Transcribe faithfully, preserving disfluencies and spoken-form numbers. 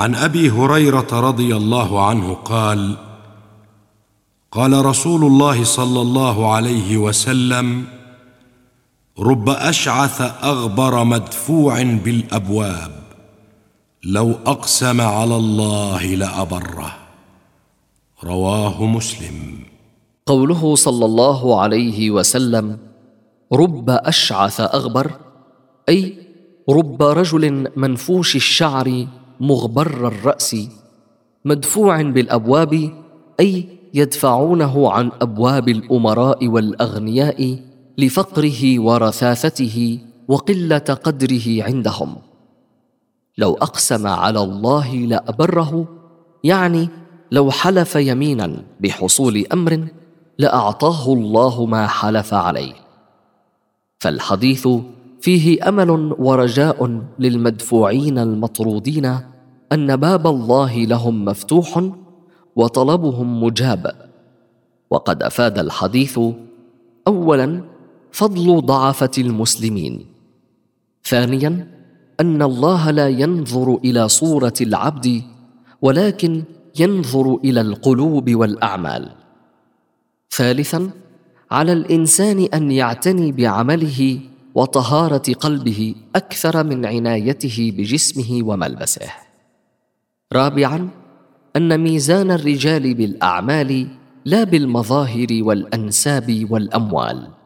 عن أبي هريرة رضي الله عنه قال: قال رسول الله صلى الله عليه وسلم: رب أشعث أغبر مدفوع بالأبواب لو أقسم على الله لأبره. رواه مسلم. قوله صلى الله عليه وسلم: رب أشعث أغبر، أي رب رجل منفوش الشعر مغبر الرأس مدفوع بالأبواب، أي يدفعونه عن أبواب الأمراء والأغنياء لفقره ورثاثته وقلة قدره عندهم. لو أقسم على الله لأبره، يعني لو حلف يمينا بحصول أمر لأعطاه الله ما حلف عليه. فالحديث فيه أمل ورجاء للمدفوعين المطرودين أن باب الله لهم مفتوح وطلبهم مجاب. وقد أفاد الحديث: أولاً فضل ضعفة المسلمين، ثانياً أن الله لا ينظر إلى صورة العبد ولكن ينظر إلى القلوب والأعمال، ثالثاً على الإنسان أن يعتني بعمله وطهارة قلبه أكثر من عنايته بجسمه وملبسه، رابعاً أن ميزان الرجال بالأعمال لا بالمظاهر والأنساب والأموال.